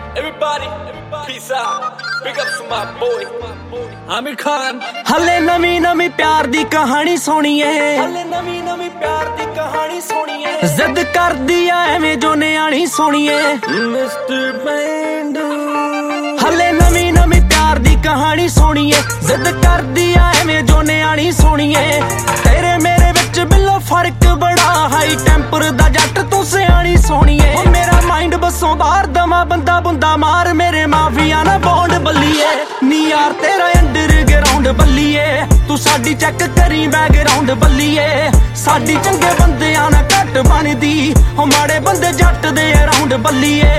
Everybody, peace out. Big up to my boy, Amir Khan. ਹਲੇ ਨਵੀਂ ਨਵੀਂ ਪਿਆਰ ਦੀ ਕਹਾਣੀ ਸੁਣੀਏ, ਹਲੇ ਨਵੀਂ ਨਵੀਂ ਪਿਆਰ ਦੀ ਕਹਾਣੀ ਸੁਣੀਏ, ਜ਼ਿੱਦ ਕਰਦੀ ਆ ਐਵੇਂ ਜੋ ਨਿਆਣੀ ਸੁਣੀਏ, ਮਿਸਟਰ ਪੈਂਡੂ। ਹਲੇ ਨਵੀਂ ਨਵੀਂ ਪਿਆਰ ਦੀ ਕਹਾਣੀ ਸੁਣੀਏ, ਜ਼ਿੱਦ ਕਰਦੀ ਆ ਐਵੇਂ ਜੋ ਨਿਆਣੀ ਸੁਣੀਏ। ਤੇਰੇ ਮੇਰੇ ਵਿੱਚ ਬਿੱਲੋ ਫਰਕ ਬੜਾ, ਹਾਈ ਟੈਂਪਰ ਦਾ ਜੱਟ ਤੂੰ ਸਿਆਣੀ ਸੋਹਣੀਏ। ਮੇਰਾ ਮਾਈਂਡ ਬਸੋਂ ਬਾਹਰ ਦਮਾ ਬੰਦਾ ਬੁੰਦਾ ਮਾਰ, ਮੇਰੇ ਮਾਫੀਆ ਨਾ ਬੌਂਡ ਬੱਲੀਏ। ਨੀ ਯਾਰ ਤੇਰਾ ਅੰਡਰਗਰਾਉਂਡ ਬੱਲੀਏ, ਤੂੰ ਸਾਡੀ ਚੈੱਕ ਕਰੀ ਬੈਕਗਰਾਉਂਡ ਬੱਲੀਏ। ਸਾਡੀ ਚੰਗੇ ਬੰਦਿਆਂ ਨਾ ਘੱਟ ਬਣਦੀ, ਹੋ ਮਾੜੇ ਬੰਦੇ ਜੱਟ ਦੇ ਅਰਾਉਂਡ ਬੱਲੀਏ।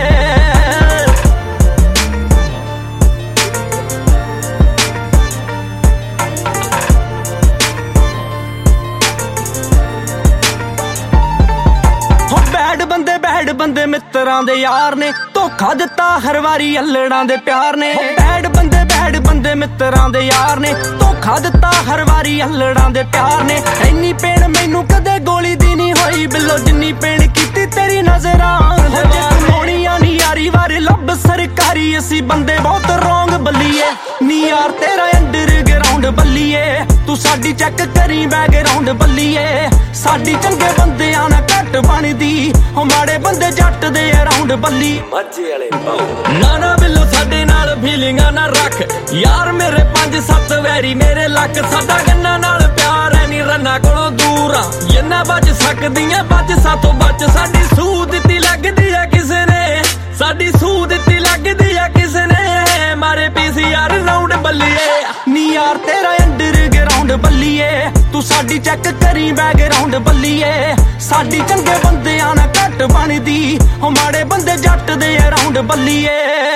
ਬੈਡ ਬੰਦੇ ਮਿੱਤਰਾਂ ਦੇ ਯਾਰ ਨੇ, ਧੋਖਾ ਦਿੱਤਾ ਹਰ ਵਾਰੀ ਅਲੜਾਂ ਦੇ ਪਿਆਰ ਨੇ। ਬੈਡ ਬੰਦੇ ਮਿੱਤਰਾਂ ਦੇ ਯਾਰ ਨੇ, ਧੋਖਾ ਦਿੱਤਾ ਹਰ ਵਾਰੀ ਅਲੜਾਂ ਦੇ ਪਿਆਰ ਨੇ। ਇੰਨੀ ਪੇੜ ਮੈਨੂੰ ਕਦੇ ਗੋਲੀ ਦੀ ਨਹੀਂ ਹੋਈ ਬਿੱਲੋ, ਜਿੰਨੀ ਪੇੜ ਕੀਤੀ ਤੇਰੀ ਨਜ਼ਰਾਂ। ਕਮਾਉਣੀਆਂ ਨੀ ਯਾਰੀ ਵਾਰੇ ਲੱਭ ਸਰਕਾਰੀ, ਅਸੀਂ ਬੰਦੇ ਬਹੁਤ ਰੌਂਗ ਬੱਲੀਏ। ਨੀ ਯਾਰ ਤੇਰਾ ਅੰਡਰਗਰਾਉਂਡ ਬੱਲੀਏ, ਤੂੰ ਸਾਡੀ ਚੈੱਕ ਕਰੀ ਬੈਕਗਰਾਉਂਡ ਬੱਲੀਏ। ਸਾਡੀ ਚੰਗੇ ਬੰਦਿਆਂ ਨਾਲ ਘੱਟ ਬਣਦੀ, ਹੋ ਮਾੜੇ ਬੰਦੇ ਜੱਟ ਦੇ ਅਰਾਉਂਡ ਬੱਲੀ। ਮੱਝੇ ਵਾਲੇ ਨਾ ਬਿੱਲੋ ਸਾਡੇ ਨਾਲ ਫੀਲਿੰਗਾਂ ਨਾ ਰੱਖ ਯਾਰ, ਮੇਰੇ 5-7 ਵੈਰੀ ਮੇਰੇ ਲੱਕ। ਸਾਡਾ ਗੰਨਾ ਨਾਲ ਪਿਆਰ ਐ ਨੀ ਰੰਨਾ ਕੋਲੋਂ ਦੂਰ ਆ, ਜਿੰਨਾ ਬਚ ਸਕਦੀਆਂ ਬਚ ਸਾਥੋਂ ਬਚ। ਸਾਡੀ ਸੂਹ ਦਿੱਤੀ ਲੱਗਦੀ ਆ ਕਿਸੇ ਨੇ, ਸਾਡੀ ਸੂਹ ਦਿੱਤੀ ਲੱਗਦੀ ਆ ਕਿਸੇ ਨੇ, ਮਾਰੇ PCR ਰਾਉਂਡ ਬੱਲੀਏ। ਨੀ ਯਾਰ ਤੇਰਾ ਅੰਡਰਗਰਾਉਂਡ ਬੱਲੀਏ, ਤੂੰ ਸਾਡੀ ਚੈੱਕ ਕਰੀ ਬੈਕਗਰਾਉਂਡ ਬੱਲੀਏ। ਸਾਡੀ ਚੰਗੇ ਬੰਦਿਆਂ ਨਾਲ ਘੱਟ ਬਣਦੀ, ਹੋ ਮਾੜੇ ਬੰਦੇ ਜੱਟ ਦੇ ਅਰਾਉਂਡ ਬੱਲੀਏ।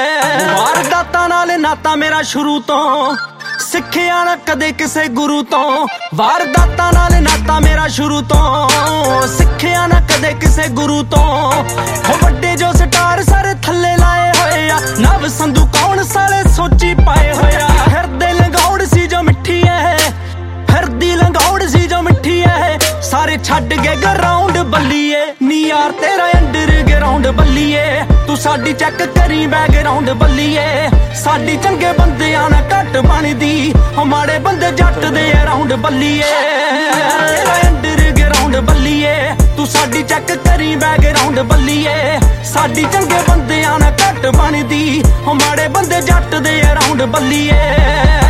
ਵਾਰਦਾਤਾਂ ਨਾਲ ਨਾਤਾ ਮੇਰਾ ਸ਼ੁਰੂ ਤੋਂ, ਸਿੱਖਿਆ ਨਾ ਕਦੇ ਕਿਸੇ ਗੁਰੂ ਤੋਂ। ਵਾਰਦਾਤਾਂ ਨਾਲ ਨਾਤਾ ਮੇਰਾ ਸ਼ੁਰੂ ਤੋਂ, ਸਿੱਖਿਆ ਨਾ ਕਦੇ ਕਿਸੇ ਗੁਰੂ ਤੋਂ। ਹੋ ਵੱਡੇ ਜੋ ਸਟਾਰ ਸਾਰੇ ਥੱਲੇ ਲਾਏ ਹੋਏ ਆ, ਨਵ ਸੰਧੂ ਕੌਣ ਸਾਲੇ ਸੋਚੀ ਪਾਏ ਹੋਇਆ। ਫਿਰਦੇ ਲੰਗੌੜ ਸੀ ਜੋ ਮਿੱਠੀ ਐ, ਫਿਰਦੀ ਲੰਗੌੜ ਸੀ ਜੋ ਮਿੱਠੀ ਐ, ਸਾਰੇ ਛੱਡ ਗਏ ਗਰਾਉਂਡ ਬੱਲੀਏ। ਨੀ ਯਾਰ ਤੇਰਾ ਅੰਡਰਗਰਾਉਂਡ ਬੱਲੀਏ, ਤੂੰ ਸਾਡੀ ਚੈੱਕ ਕਰੀ ਬੈਕਗਰਾਉਂਡ ਬੱਲੀਏ। ਸਾਡੀ ਚੰਗੇ ਬੰਦਿਆਂ ਨਾਲ ਘੱਟ ਬਣਦੀ, ਹੋ ਮਾੜੇ ਬੰਦੇ ਜੱਟ ਦੇ ਅਰਾਉਂਡ ਬੱਲੀਏ। ਤੇਰਾ ਅੰਡਰਗਰਾਉਂਡ ਬੱਲੀਏ, ਤੂੰ ਸਾਡੀ ਚੈੱਕ ਕਰੀ ਬੈਕਗਰਾਉਂਡ ਬੱਲੀਏ। ਸਾਡੀ ਚੰਗੇ ਬੰਦਿਆਂ ਨਾਲ ਘੱਟ ਬਣਦੀ, ਹੋ ਮਾੜੇ ਬੰਦੇ ਜੱਟ ਦੇ ਅਰਾਉਂਡ ਬੱਲੀਏ।